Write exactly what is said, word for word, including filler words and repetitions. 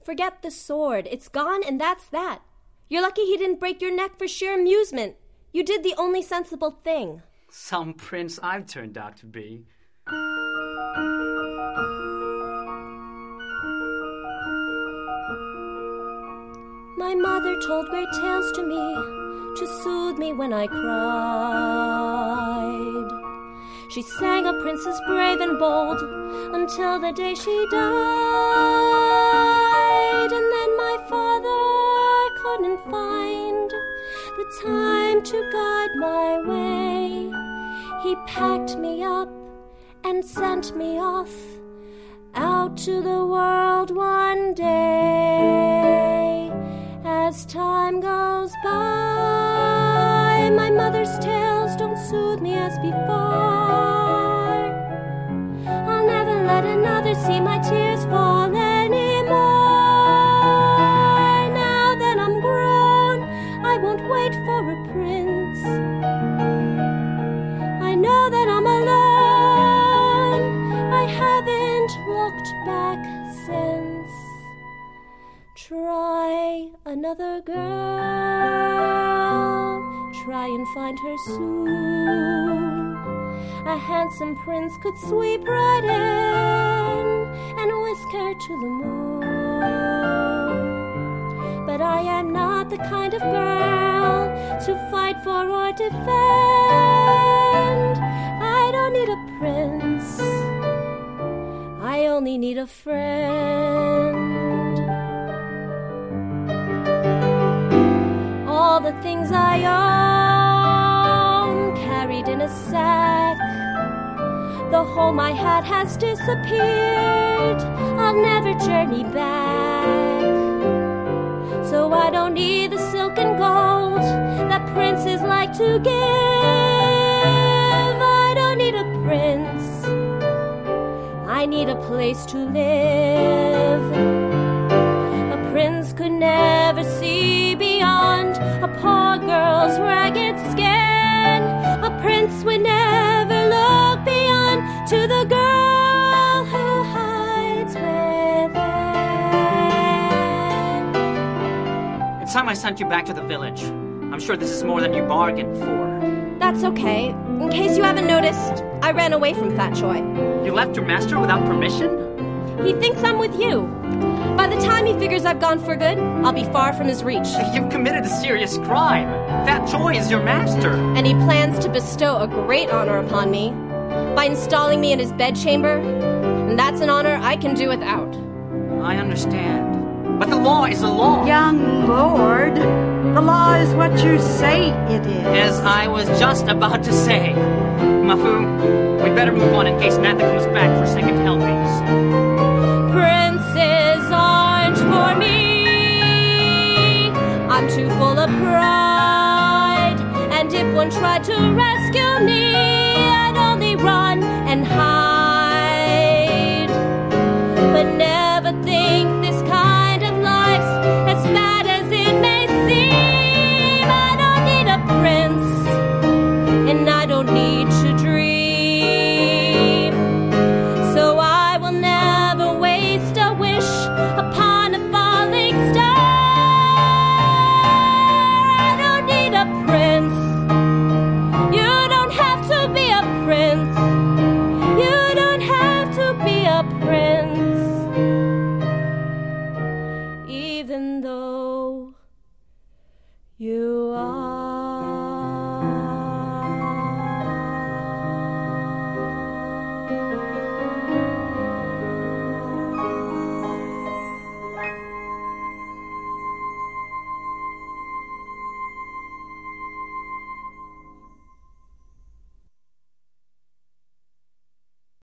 Forget the sword. It's gone, and that's that. You're lucky he didn't break your neck for sheer amusement. You did the only sensible thing. Some prince I've turned out to be. My mother told great tales to me to soothe me when I cried. She sang of princes brave and bold until the day she died. And then my father couldn't find the time to guide my way. He packed me up and sent me off out to the world one day. As time goes by, my mother's tales don't soothe me as before. I'll never let another see my tears fall anymore. Now that I'm grown, I won't wait for a prince. I know that I'm alone. I haven't looked back since. Try another girl, try and find her soon. A handsome prince could sweep right in and whisk her to the moon. But I am not the kind of girl to fight for or defend. I don't need a prince, I only need a friend. All the things I own carried in a sack. The home I had has disappeared. I'll never journey back. So I don't need the silk and gold that princes like to give. I don't need a prince, I need a place to live. A prince could never see beyond a poor girl's ragged skin. A prince would never look beyond to the girl who hides within. It's time I sent you back to the village. I'm sure this is more than you bargained for. That's okay. In case you haven't noticed, I ran away from Fat Choi. You left your master without permission? He thinks I'm with you. By the time he figures I've gone for good, I'll be far from his reach. You've committed a serious crime. Fat Choi is your master. And he plans to bestow a great honor upon me by installing me in his bedchamber. And that's an honor I can do without. I understand. But the law is the law. Young lord, the law is what you say it is. As I was just about to say. Mafu, we'd better move on in case Natha comes back for second helpings. Princes aren't for me. I'm too full of pride. And if one tried to rescue me, I'd only run and hide. But never think this kind of life's as bad as it may seem. I don't need a prince, and I don't need to dream. So I will never waste a wish upon a falling star. I don't need a prince. You don't have to be a prince. You don't have to be a prince. Even though you are.